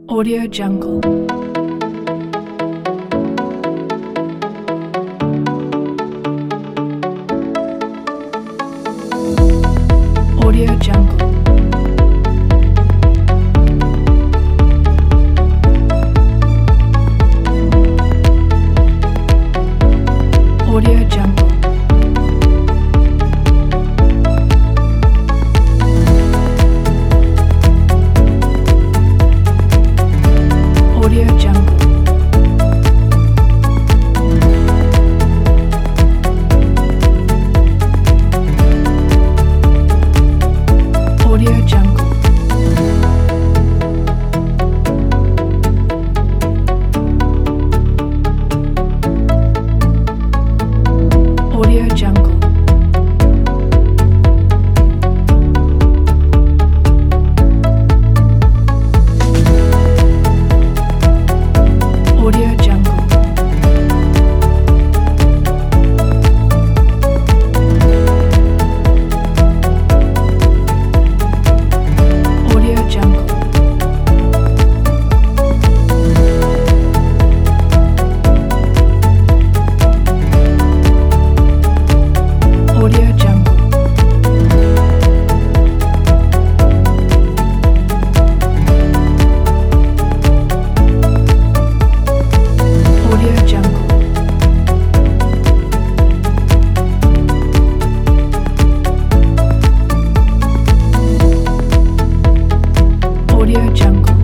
Audio Jungle. Audio Jungle. Audio Jungle. Audio Jungle. Audio Jungle. Audio Jungle. Audio Jungle. Audio Jungle. Audio Jungle. Audio Jungle. Audio Jungle.